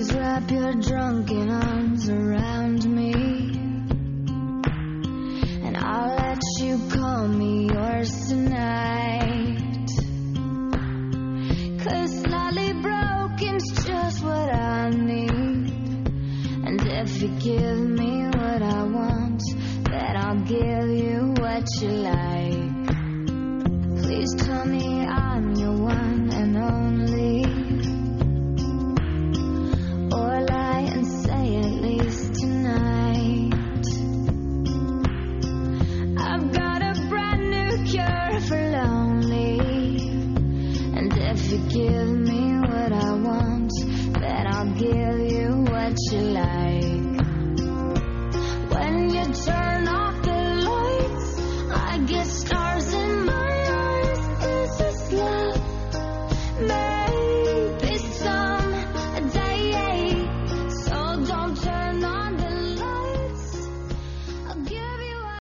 wrap your drunken arms around me, and I'll let you call me yours tonight. 'Cause slightly broken's just what I need, and if you give me what I want, then I'll give you what you like. Please tell me I'm your one and only.